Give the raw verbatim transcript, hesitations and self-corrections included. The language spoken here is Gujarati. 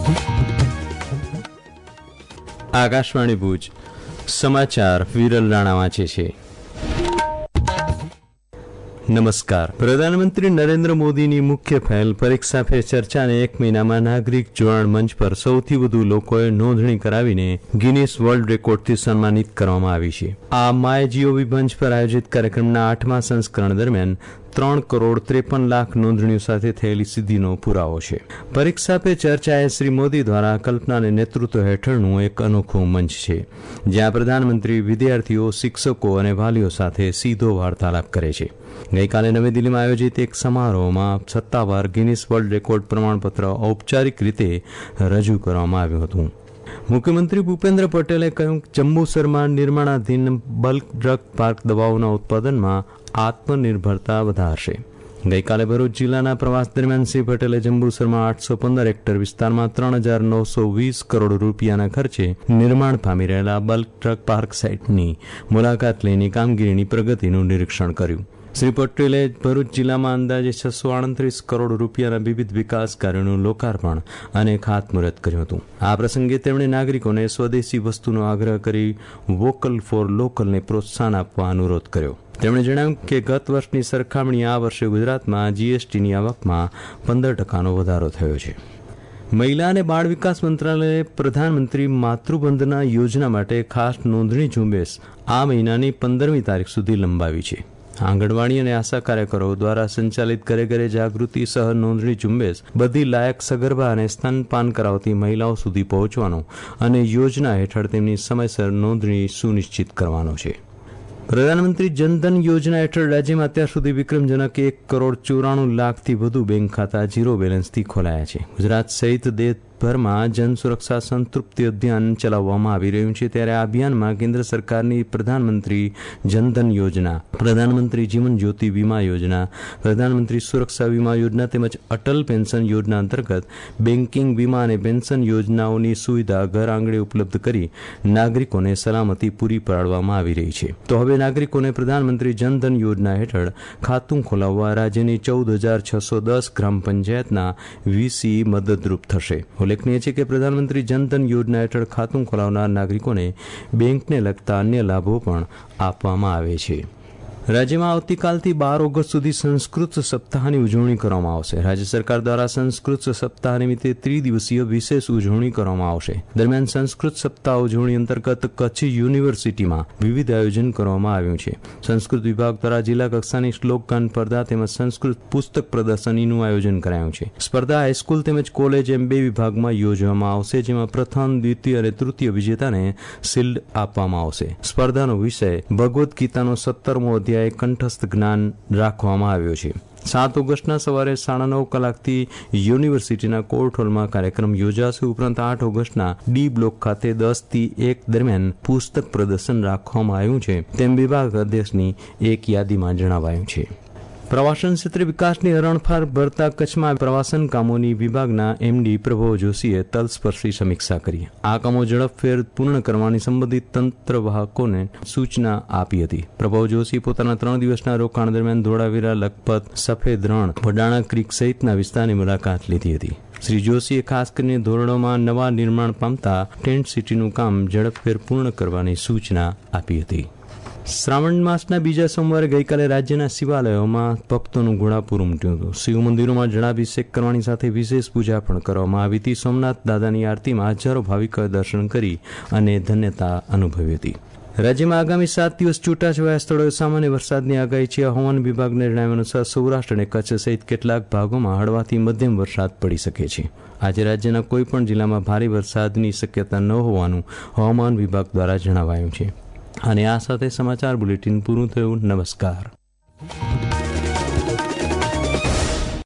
આકાશવાણી ભુજ સમાચાર વિરલ રાણા વાંચે છે. નમસ્કાર. પ્રધાનમંત્રી નરેન્દ્ર મોદીની મુખ્ય પહેલ પરીક્ષા પે ચર્ચાને એક મહિનામાં નાગરિક જોડાણ મંચ પર સૌથી વધુ લોકોએ નોંધણી કરાવીને ગિનીસ વર્લ્ડ રેકોર્ડથી સન્માનિત કરવામાં આવી છે. આ માય જીઓવી મંચ પર આયોજિત કાર્યક્રમના આઠમા સંસ્કરણ દરમિયાન ત્રણ કરોડ ત્રેપન લાખ નોંધણીઓ સાથે થયેલી સિદ્ધિનો પુરાવો છે. પરીક્ષા પે ચર્ચા એ શ્રી મોદી દ્વારા કલ્પના અને નેતૃત્વ હેઠળનું એક અનોખું મંચ છે, જ્યાં પ્રધાનમંત્રી વિદ્યાર્થીઓ, શિક્ષકો અને વાલીઓ સાથે સીધો વાર્તાલાપ કરે છે. ગઈકાલે નવી દિલ્હીમાં આયોજિત એક સમારોહમાં સત્તાવાર ગિનીસ વર્લ્ડ રેકોર્ડ પ્રમાણપત્ર ઔપચારિક રીતે રજૂ કરવામાં આવ્યું હતું. મુખ્યમંત્રી ભૂપેન્દ્ર પટેલે કહ્યું કે જંબુસરમાં નિર્માણાધીન બલ્ક ડ્રગ પાર્ક દવાઓના ઉત્પાદનમાં આત્મનિર્ભરતા વધારશે. ગઈકાલે ભરૂચ જિલ્લાના પ્રવાસ દરમિયાન શ્રી પટેલે જંબુસરમાં આઠસો પંદર હેક્ટર વિસ્તારમાં ત્રણ હજાર નવસો વીસ કરોડ રૂપિયાના ખર્ચે નિર્માણ પામી રહેલા બલ્ક ડ્રગ પાર્ક સાઇટની મુલાકાત લઈને કામગીરીની પ્રગતિનું નિરીક્ષણ કર્યું. શ્રી પટેલે ભરૂચ જિલ્લામાં અંદાજે છસો આડત્રીસ કરોડ રૂપિયાના વિવિધ વિકાસ કાર્યોનું લોકાર્પણ અને ખાતમુહૂર્ત કર્યું હતું. આ પ્રસંગે તેમણે નાગરિકોને સ્વદેશી વસ્તુનો આગ્રહ કરી વોકલ ફોર લોકલને પ્રોત્સાહન આપવા અનુરોધ કર્યો. તેમણે જણાવ્યું કે ગત વર્ષની સરખામણીએ આ વર્ષે ગુજરાતમાં જીએસટીની આવકમાં પંદર ટકાનો વધારો થયો છે. મહિલા અને બાળ વિકાસ મંત્રાલયે પ્રધાનમંત્રી માતૃવંદના યોજના માટે ખાસ નોંધણી ઝુંબેશ આ મહિનાની પંદરમી તારીખ સુધી લંબાવી છે. આંગણવાડી અને આશા કાર્યકરો દ્વારા સંચાલિત ઘરે ઘરે જાગૃતિ સહ નોંધણી ઝુંબેશ બધી લાયક સગર્ભા અને સ્તનપાન કરાવતી મહિલાઓ સુધી પહોંચવાનો અને યોજના હેઠળ તેમની સમયસર નોંધણી સુનિશ્ચિત કરવાનો છે. પ્રધાનમંત્રી જનધન યોજના હેઠળ રાજ્યમાં અત્યાર સુધી વિક્રમજનક એક કરોડ ચોરાણું લાખથી વધુ બેંક ખાતા ઝીરો બેલેન્સથી ખોલાયા છે. ગુજરાત સહિત દેશભરમાં જન સુરક્ષા સંતૃપ્તિ અભિયાન ચલાવવામાં આવી રહ્યું છે, ત્યારે આ અભિયાનમાં કેન્દ્ર સરકારની પ્રધાનમંત્રી જનધન યોજના, પ્રધાનમંત્રી જીવન જ્યોતિ વીમા યોજના, પ્રધાનમંત્રી સુરક્ષા વીમા યોજના તેમજ અટલ પેન્શન યોજના અંતર્ગત બેન્કિંગ, વીમા અને પેન્શન યોજનાઓની સુવિધા ઘર આંગણે ઉપલબ્ધ કરી નાગરિકોને સલામતી પૂરી પાડવામાં આવી રહી છે. તો હવે નાગરિકોને પ્રધાનમંત્રી જનધન યોજના હેઠળ ખાતું ખોલાવવા રાજ્યની ચૌદ હજાર છસો દસ ગ્રામ પંચાયતના વીસી મદદરૂપ થશે. ઉલ્લેખનીય છે કે પ્રધાનમંત્રી જનધન યોજના હેઠળ ખાતું ખોલાવનાર નાગરિકોને બેંકને લગતા અન્ય લાભો પણ આપવામાં આવે છે. રાજ્યમાં આવતીકાલથી બાર ઓગસ્ટ સુધી સંસ્કૃત સપ્તાહની ઉજવણી કરવામાં આવશે. રાજ્ય સરકાર દ્વારા સંસ્કૃત સપ્તાહ નિમિત્તે ત્રિદિવસીય વિશેષ ઉજવણી કરવામાં આવશે. દરમિયાન સંસ્કૃત સપ્તાહ ઉજવણી અંતર્ગત કચ્છ યુનિવર્સિટીમાં વિવિધ આયોજન કરવામાં આવ્યું છે. સંસ્કૃત વિભાગ દ્વારા જિલ્લા કક્ષાની શ્લોકગાન સ્પર્ધા તેમજ સંસ્કૃત પુસ્તક પ્રદર્શનીનું આયોજન કરાયું છે. સ્પર્ધા હાઈસ્કૂલ તેમજ કોલેજ એમ બે વિભાગમાં યોજવામાં આવશે, જેમાં પ્રથમ, દ્વિતીય અને તૃતીય વિજેતાને શિલ્ડ આપવામાં આવશે. સ્પર્ધાનો વિષય ભગવદ્ ગીતાનો સત્તરમો અધ્યાય કંઠસ્થ જ્ઞાન રાખવામાં આવ્યો છે. સાત ઓગસ્ટના સવારે સાડા નવ કલાકથી યુનિવર્સિટીના કોર્ટ હોલમાં કાર્યક્રમ યોજાશે. ઉપરાંત આઠ ઓગસ્ટના ડી બ્લોક ખાતે દસ થી એક દરમિયાન પુસ્તક પ્રદર્શન રાખવામાં આવ્યું છે, તેમ વિભાગ અધ્યક્ષની એક યાદીમાં જણાવાયું છે. પ્રવાસન ક્ષેત્રે વિકાસની હરણફાળ ભરતા કચ્છમાં પ્રવાસન કામોની વિભાગના એમડી પ્રભવ જોશીએ તલસ્પર્શી સમીક્ષા કરી. આ કામો ઝડપભેર પૂર્ણ કરવાની સંબંધિત તંત્રવાહકોને સૂચના આપી હતી. પ્રભવ જોશી પોતાના ત્રણ દિવસના રોકાણ દરમિયાન ધોળાવીરા, લખપત, સફેદ રણ, વડાણા ક્રીક સહિતના વિસ્તારની મુલાકાત લીધી હતી. શ્રી જોશીએ ખાસ કરીને ધોરણોમાં નવા નિર્માણ પામતા ટેન્ટ સિટીનું કામ ઝડપભેર પૂર્ણ કરવાની સૂચના આપી હતી. શ્રાવણ માસના બીજા સોમવારે ગઈકાલે રાજ્યના શિવાલયોમાં ભક્તોનું ઘોડાપૂર ઉમટ્યું હતું. શિવ મંદિરોમાં જળાભિષેક કરવાની સાથે વિશેષ પૂજા પણ કરવામાં આવી હતી. સોમનાથ દાદાની આરતીમાં હજારો ભાવિકોએ દર્શન કરી અને ધન્યતા અનુભવી હતી. રાજ્યમાં આગામી સાત દિવસ છૂટાછવાયા સ્થળોએ સામાન્ય વરસાદની આગાહી છે. હવામાન વિભાગના જણાવ્યા અનુસાર સૌરાષ્ટ્ર અને કચ્છ સહિત કેટલાક ભાગોમાં હળવાથી મધ્યમ વરસાદ પડી શકે છે. આજે રાજ્યના કોઈપણ જિલ્લામાં ભારે વરસાદની શક્યતા ન હોવાનું હવામાન વિભાગ દ્વારા જણાવાયું છે. અને આ સાથે સમાચાર બુલેટિન પૂરું થયું. નમસ્કાર.